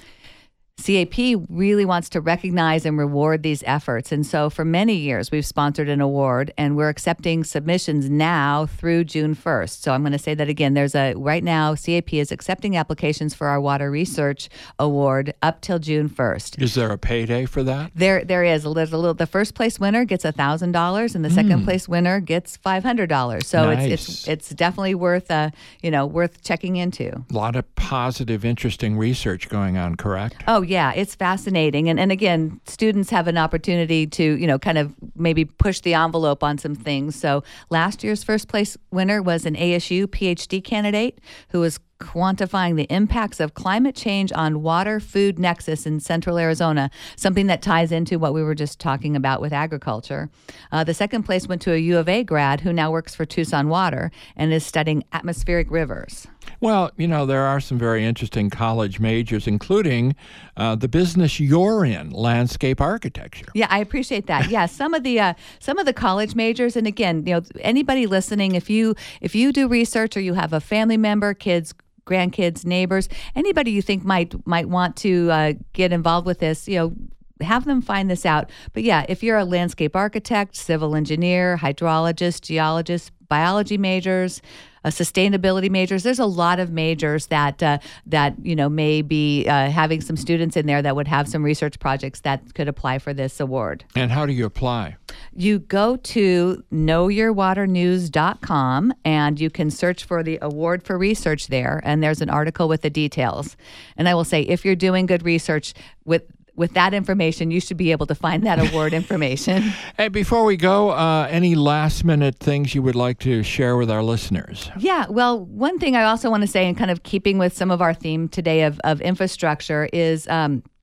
C A P really wants to recognize and reward these efforts. And so for many years, we've sponsored an award, and we're accepting submissions now through June first. So I'm going to say that again. There's a, right now, C A P is accepting applications for our Water Research Award up till June first. Is there a payday for that? There, there is. There's a little, the first place winner gets one thousand dollars, and the mm. second place winner gets five hundred dollars. So nice. it's, it's, it's definitely worth, uh, you know, worth checking into. A lot of positive, interesting research going on, correct? Oh, yeah, it's fascinating. And and again, students have an opportunity to, you know, kind of maybe push the envelope on some things. So last year's first place winner was an A S U PhD candidate who was quantifying the impacts of climate change on water-food nexus in central Arizona, something that ties into what we were just talking about with agriculture. Uh, the second place went to a U of A grad who now works for Tucson Water and is studying atmospheric rivers. Well, you know, there are some very interesting college majors, including uh, the business you're in, landscape architecture. Yeah, I appreciate that. Yeah, some of the uh, some of the college majors, and again, you know, anybody listening, if you if you do research or you have a family member, kids, grandkids, neighbors, anybody you think might might want to uh, get involved with this, you know, have them find this out. But yeah, if you're a landscape architect, civil engineer, hydrologist, geologist, biology majors, uh, sustainability majors, there's a lot of majors that uh, that you know may be uh, having some students in there that would have some research projects that could apply for this award. And how do you apply? You go to know your water news dot com and you can search for the award for research there, and there's an article with the details. And I will say, if you're doing good research with With that information, you should be able to find that award information. Hey, before we go, uh, any last-minute things you would like to share with our listeners? Yeah, well, one thing I also want to say, and kind of keeping with some of our theme today of, of infrastructure, is um,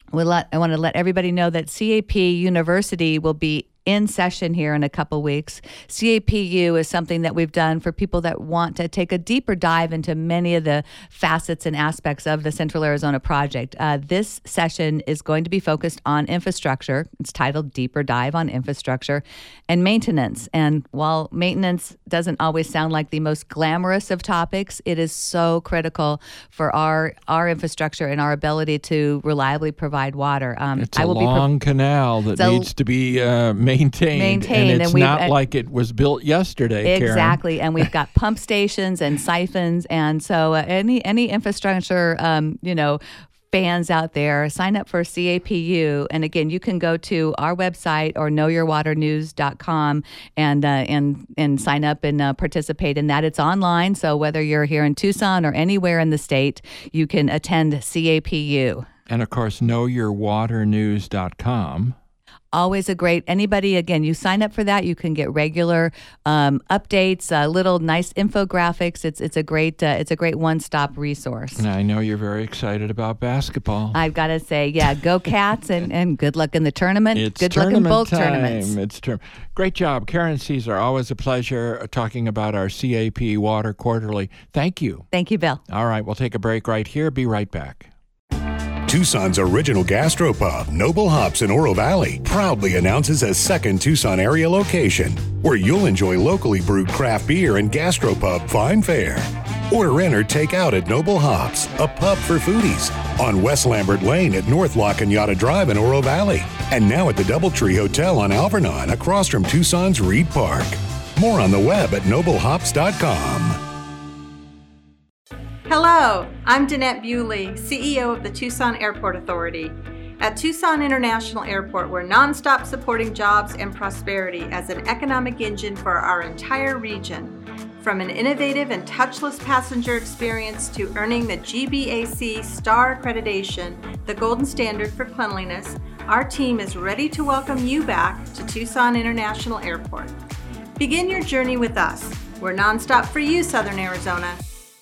we let, I want to let everybody know that C A P University will be in session here in a couple weeks. C A P U is something that we've done for people that want to take a deeper dive into many of the facets and aspects of the Central Arizona Project. Uh, this session is going to be focused on infrastructure. It's titled Deeper Dive on Infrastructure and Maintenance. And while maintenance doesn't always sound like the most glamorous of topics, it is so critical for our our infrastructure and our ability to reliably provide water. Um, it's a I will long be pro- canal that so, needs to be uh, maintained. Maintained, and it's and not uh, like it was built yesterday, exactly. Karen. And we've got pump stations and siphons, and so uh, any any infrastructure, um, you know, fans out there, sign up for C A P U. And again, you can go to our website or know your water news dot com and uh, and and sign up and uh, participate in that. It's online, so whether you're here in Tucson or anywhere in the state, you can attend C A P U. And of course, know your water news dot com. Always a great, anybody, again, you sign up for that, you can get regular um, updates, uh, little nice infographics. It's it's a great uh, it's a great one-stop resource. And I know you're very excited about basketball. I've got to say, yeah, go Cats, and, and good luck in the tournament. It's good tournament luck in both time. tournaments. It's term. Great job, Karen Caesar. Always a pleasure talking about our C A P Water Quarterly. Thank you. Thank you, Bill. All right, we'll take a break right here. Be right back. Tucson's original gastropub, Noble Hops in Oro Valley, proudly announces a second Tucson area location where you'll enjoy locally brewed craft beer and gastropub fine fare. Order in or take out at Noble Hops, a pub for foodies, on West Lambert Lane at North La Cañada Drive in Oro Valley, and now at the Doubletree Hotel on Alvernon across from Tucson's Reed Park. More on the web at noble hops dot com. Hello, I'm Danette Bewley, C E O of the Tucson Airport Authority. At Tucson International Airport, we're nonstop supporting jobs and prosperity as an economic engine for our entire region. From an innovative and touchless passenger experience to earning the G B A C Star Accreditation, the golden standard for cleanliness, our team is ready to welcome you back to Tucson International Airport. Begin your journey with us. We're nonstop for you, Southern Arizona.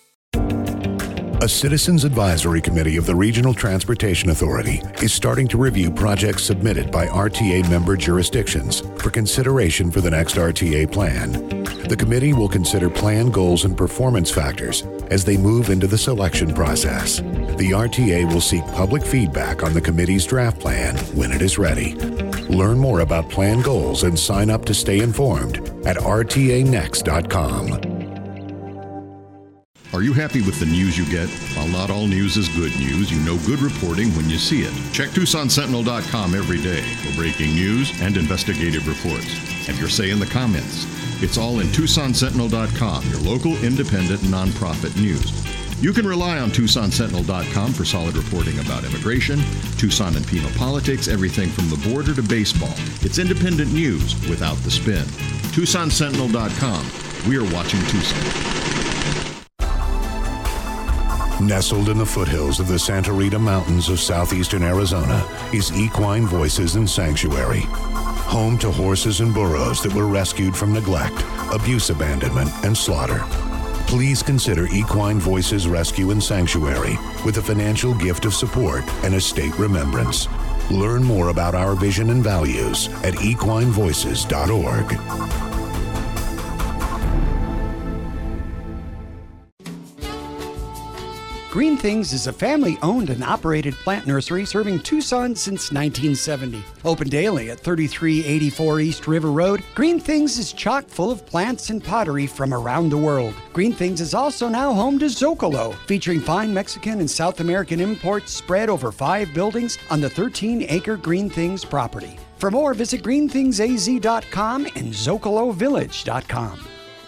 A Citizens Advisory Committee of the Regional Transportation Authority is starting to review projects submitted by R T A member jurisdictions for consideration for the next R T A plan. The committee will consider plan goals and performance factors as they move into the selection process. The R T A will seek public feedback on the committee's draft plan when it is ready. Learn more about plan goals and sign up to stay informed at r t a next dot com. Are you happy with the news you get? While not all news is good news, you know good reporting when you see it. Check Tucson Sentinel dot com every day for breaking news and investigative reports. Have your say in the comments. It's all in Tucson Sentinel dot com, your local independent nonprofit news. You can rely on Tucson Sentinel dot com for solid reporting about immigration, Tucson and Pima politics, everything from the border to baseball. It's independent news without the spin. Tucson Sentinel dot com. We are watching Tucson. Nestled in the foothills of the Santa Rita Mountains of southeastern Arizona is Equine Voices and Sanctuary. Home to horses and burros that were rescued from neglect, abuse, abandonment, and slaughter. Please consider Equine Voices Rescue and Sanctuary with a financial gift of support and estate remembrance. Learn more about our vision and values at equine voices dot org. Green Things is a family-owned and operated plant nursery serving Tucson since nineteen seventy. Open daily at thirty-three eighty-four East River Road, Green Things is chock full of plants and pottery from around the world. Green Things is also now home to Zocalo, featuring fine Mexican and South American imports spread over five buildings on the thirteen acre Green Things property. For more, visit green things a z dot com and zocalo village dot com.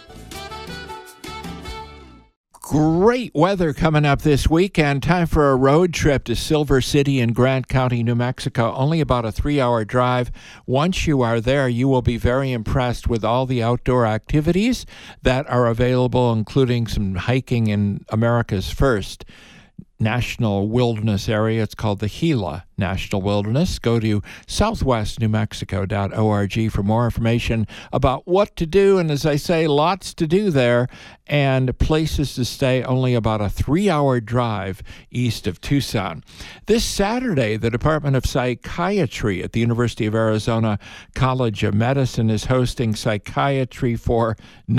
Great weather coming up this week, and time for a road trip to Silver City in Grant County, New Mexico. Only about a three-hour drive. Once you are there, you will be very impressed with all the outdoor activities that are available, including some hiking in America's first national wilderness area. It's called the Gila National Wilderness. Go to southwest new mexico dot org for more information about what to do. And as I say, lots to do there. and places to stay only about a three-hour drive east of Tucson. This Saturday, the Department of Psychiatry at the University of Arizona College of Medicine is hosting Psychiatry for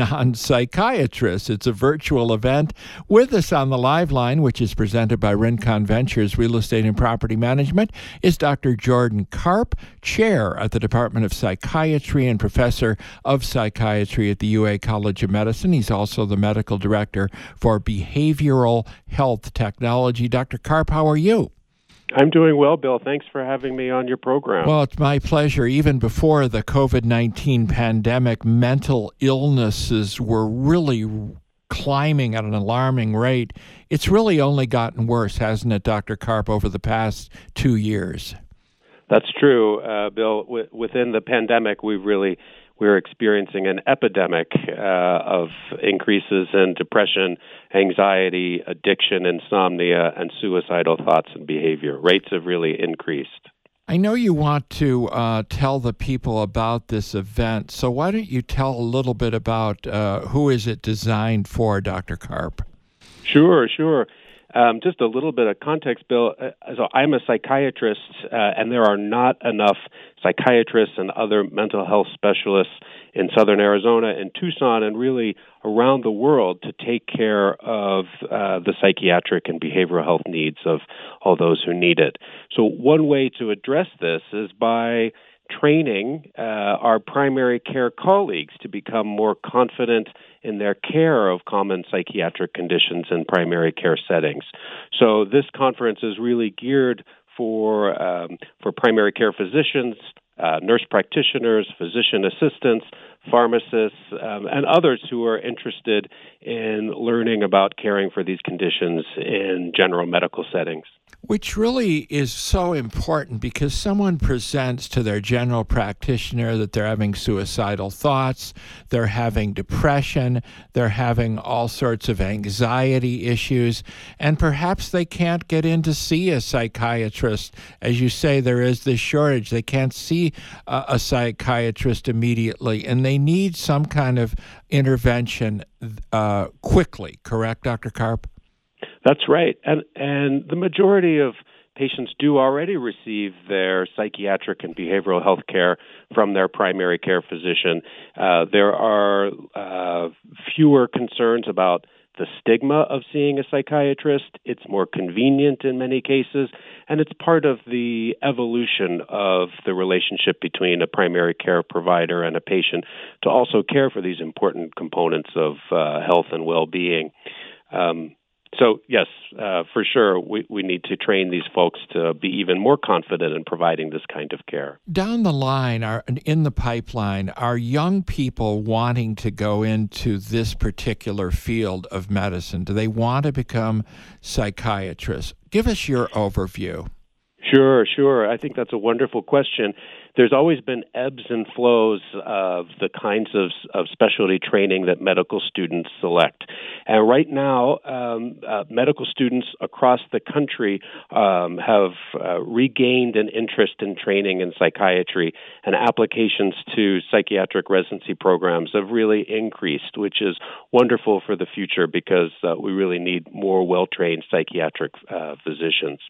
Non-Psychiatrists. It's a virtual event. With us on the live line, which is presented by Rincon Ventures Real Estate and Property Management, is Doctor Jordan Karp, chair at the Department of Psychiatry and professor of psychiatry at the U A College of Medicine. He's also the medical director for behavioral health technology. Doctor Karp, how are you? I'm doing well, Bill. Thanks for having me on your program. Well, it's my pleasure. Even before the COVID nineteen pandemic, mental illnesses were really climbing at an alarming rate. It's really only gotten worse, hasn't it, Doctor Karp, over the past two years? That's true, uh, Bill. W- within the pandemic, we've really we're experiencing an epidemic uh, of increases in depression, anxiety, addiction, insomnia, and suicidal thoughts and behavior. Rates have really increased. I know you want to uh, tell the people about this event, so why don't you tell a little bit about uh, who is it designed for, Doctor Karp? Sure, sure. Um, just a little bit of context, Bill. Uh, so I'm a psychiatrist, uh, and there are not enough psychiatrists and other mental health specialists in southern Arizona and Tucson and really around the world to take care of uh, the psychiatric and behavioral health needs of all those who need it. So one way to address this is by training uh, our primary care colleagues to become more confident in their care of common psychiatric conditions in primary care settings. So this conference is really geared for um, for primary care physicians, uh, nurse practitioners, physician assistants, pharmacists, um, and others who are interested in learning about caring for these conditions in general medical settings. Which really is so important because someone presents to their general practitioner that they're having suicidal thoughts, they're having depression, they're having all sorts of anxiety issues, and perhaps they can't get in to see a psychiatrist. As you say, there is this shortage. They can't see a, a psychiatrist immediately, and they need some kind of intervention uh, quickly. Correct, Doctor Karp? That's right. And and the majority of patients do already receive their psychiatric and behavioral health care from their primary care physician. Uh, there are uh, fewer concerns about the stigma of seeing a psychiatrist. It's more convenient in many cases, and it's part of the evolution of the relationship between a primary care provider and a patient to also care for these important components of uh, health and well-being. Um, So, yes, uh, for sure, we, we need to train these folks to be even more confident in providing this kind of care. Down the line, are, in the pipeline, are young people wanting to go into this particular field of medicine? Do they want to become psychiatrists? Give us your overview. Sure, sure. I think that's a wonderful question. There's always been ebbs and flows of the kinds of, of specialty training that medical students select. And right now, um, uh, medical students across the country um, have uh, regained an interest in training in psychiatry, and applications to psychiatric residency programs have really increased, which is wonderful for the future because uh, we really need more well-trained psychiatric uh, physicians.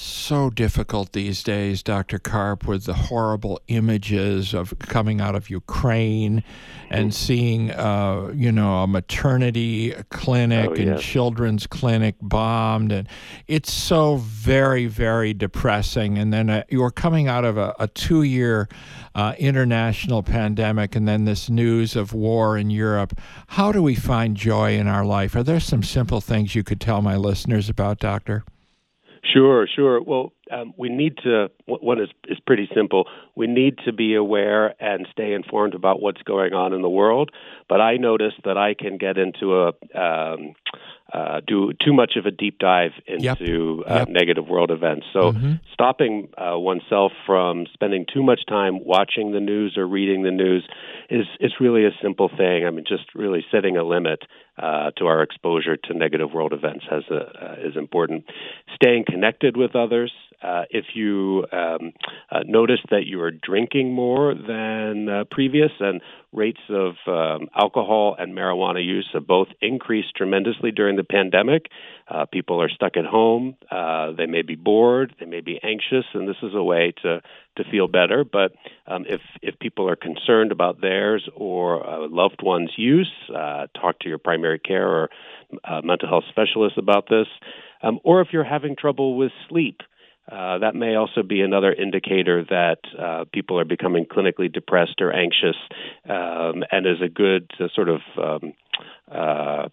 So difficult these days, Doctor Karp, with the horrible images of coming out of Ukraine and seeing, uh, you know, a maternity clinic oh, and yes. children's clinic bombed. And it's so very, very depressing. And then uh, you're coming out of a, a two-year uh, international pandemic and then this news of war in Europe. How do we find joy in our life? Are there some simple things you could tell my listeners about, Doctor? Sure, sure. Well, um, we need to, one is, is pretty simple. We need to be aware and stay informed about what's going on in the world. But I notice that I can get into a, um, uh, do too much of a deep dive into yep. Uh, yep. negative world events. So mm-hmm. stopping uh, oneself from spending too much time watching the news or reading the news is, is really a simple thing. I mean, just really setting a limit uh, to our exposure to negative world events has a, uh, is important. Staying connected with others Uh, if you um, uh, notice that you are drinking more than uh, previous, and rates of um, alcohol and marijuana use have both increased tremendously during the pandemic. Uh, people are stuck at home. Uh, they may be bored. They may be anxious, and this is a way to to feel better. But um, if if people are concerned about theirs or a loved one's use, uh, talk to your primary care or uh, mental health specialist about this. Um, or if you're having trouble with sleep. Uh, that may also be another indicator that uh, people are becoming clinically depressed or anxious, um, and is a good uh, sort of um, uh,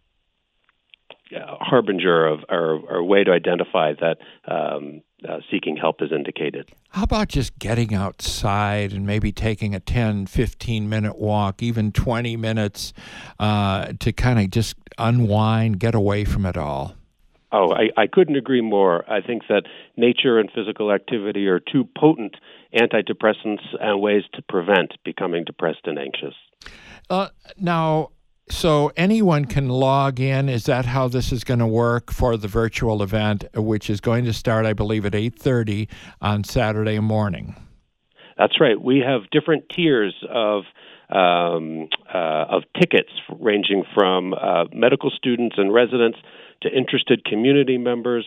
harbinger of or, or way to identify that um, uh, seeking help is indicated. How about just getting outside and maybe taking a ten, fifteen minute walk, even twenty minutes uh, to kind of just unwind, get away from it all? Oh, I, I couldn't agree more. I think that nature and physical activity are two potent antidepressants and ways to prevent becoming depressed and anxious. Uh, now, so anyone can log in. Is that how this is going to work for the virtual event, which is going to start, I believe, at eight thirty on Saturday morning? That's right. We have different tiers of um, uh, of tickets ranging from uh, medical students and residents to interested community members,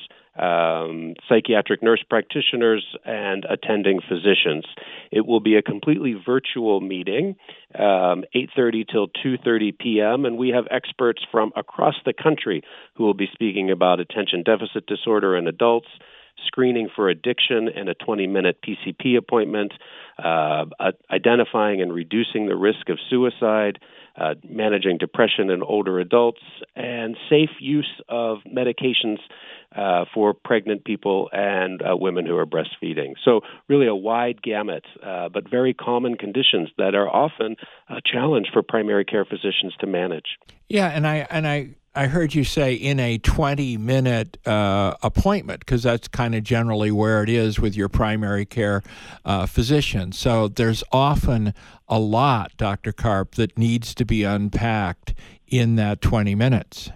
um, psychiatric nurse practitioners, and attending physicians. It will be a completely virtual meeting, um, eight thirty till two thirty p.m., and we have experts from across the country who will be speaking about attention deficit disorder in adults, screening for addiction and a twenty-minute P C P appointment, uh, identifying and reducing the risk of suicide, uh, managing depression in older adults, and safe use of medications uh, for pregnant people and uh, women who are breastfeeding. So really a wide gamut, uh, but very common conditions that are often a challenge for primary care physicians to manage. Yeah, and I and I. I heard you say in a twenty-minute uh, appointment, because that's kind of generally where it is with your primary care uh, physician. So there's often a lot, Doctor Karp, that needs to be unpacked in that twenty minutes.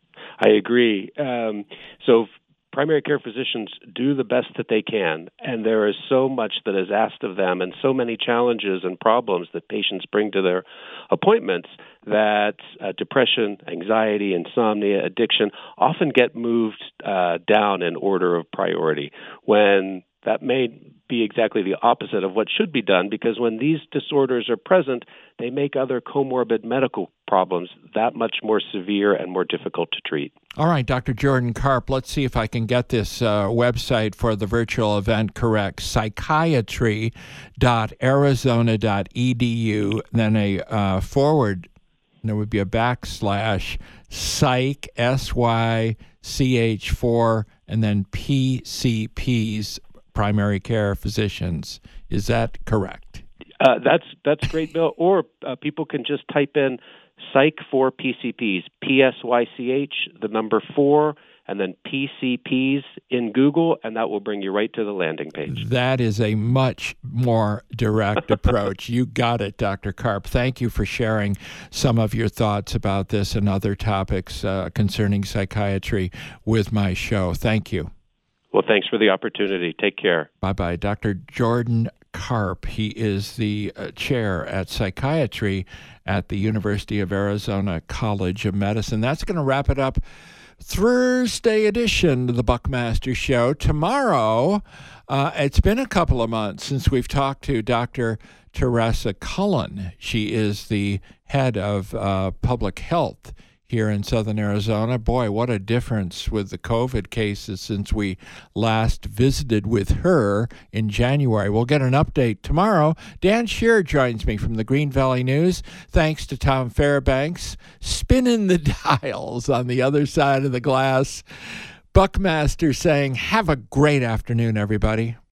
I agree. Um, so primary care physicians do the best that they can, and there is so much that is asked of them and so many challenges and problems that patients bring to their appointments that uh, depression, anxiety, insomnia, addiction often get moved uh, down in order of priority, when that may be exactly the opposite of what should be done, because when these disorders are present, they make other comorbid medical problems that much more severe and more difficult to treat. All right, Doctor Jordan Karp, let's see if I can get this uh, website for the virtual event correct. psychiatry dot arizona dot e d u, then a uh, forward, there would be a backslash, psych, S Y C H four, and then P C Ps, primary care physicians. Is that correct? Uh, that's that's great, Bill. Or uh, people can just type in Psych for P C Ps, P S Y C H, the number four, and then P C Ps in Google, and that will bring you right to the landing page. That is a much more direct approach. You got it, Doctor Karp. Thank you for sharing some of your thoughts about this and other topics uh, concerning psychiatry with my show. Thank you. Well, thanks for the opportunity. Take care. Bye-bye. Doctor Jordan Karp. He is the uh, chair at psychiatry at the University of Arizona College of Medicine. That's going to wrap it up. Thursday edition of the Buckmaster Show. Tomorrow, uh, it's been a couple of months since we've talked to Doctor Teresa Cullen. She is the head of uh, public health here in southern Arizona. Boy, what a difference with the COVID cases since we last visited with her in January. We'll get an update tomorrow. Dan Shearer joins me from the Green Valley News. Thanks to Tom Fairbanks, spinning the dials on the other side of the glass. Buckmaster saying, have a great afternoon, everybody.